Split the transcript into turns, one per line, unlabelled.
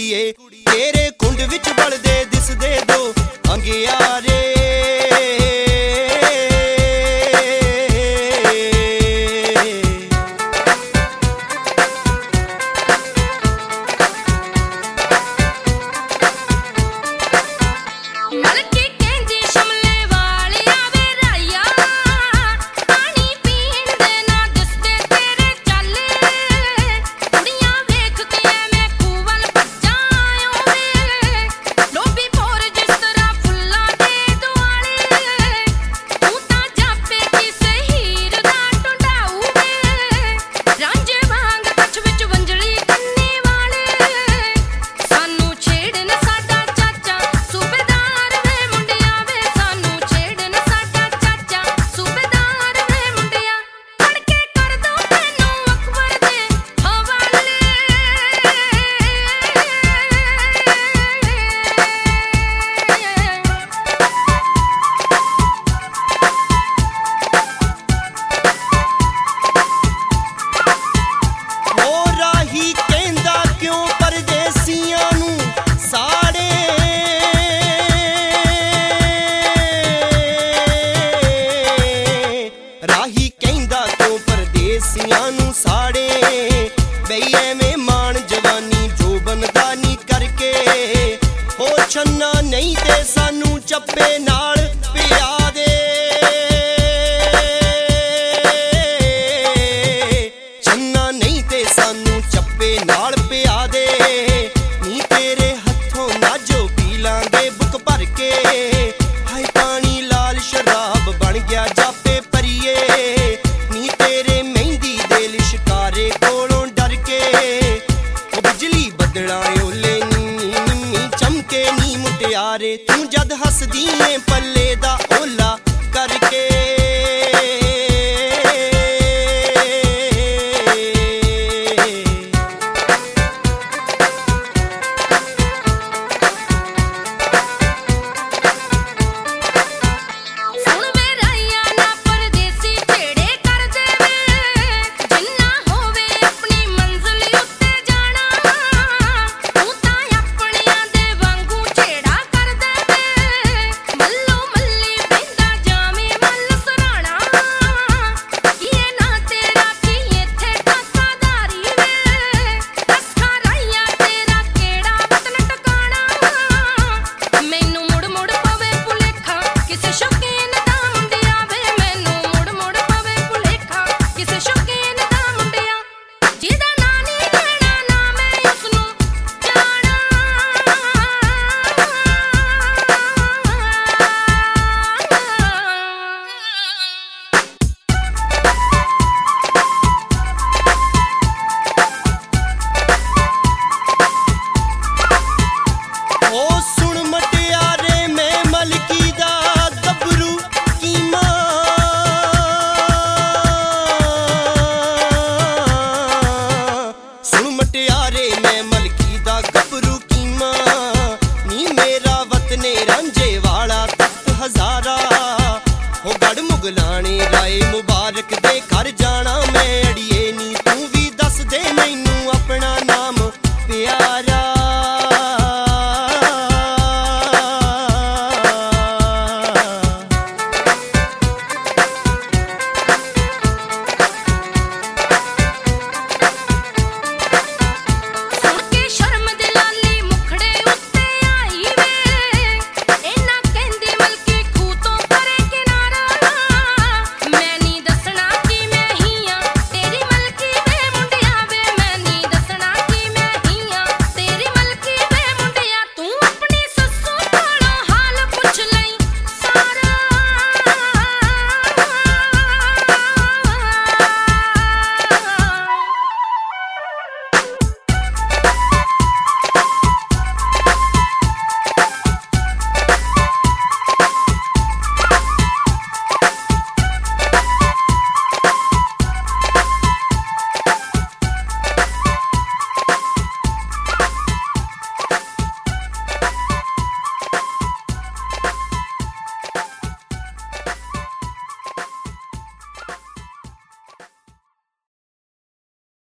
कुड़िए तेरे कुंड विच बलदे दिसदे दो अंगियारे। साड़े बई एवें मान जवानी जो बनदा नी करके हो छन्ना नहीं ते सानू चप्पे नाल पिया दे। छन्ना नहीं ते सानू चप्पे नाल पिया दे नी तेरे हथों नाजो पी लांगे बुक भर के। हाय पानी लाल शराब बन गया जापे परिए नी तेरे मेहंदी दे लिशकारे कोलों डर के। बिजली बदला ओले नी चमके नी मुटियारे तू जद हसदी ऐ पल्ले दा ओला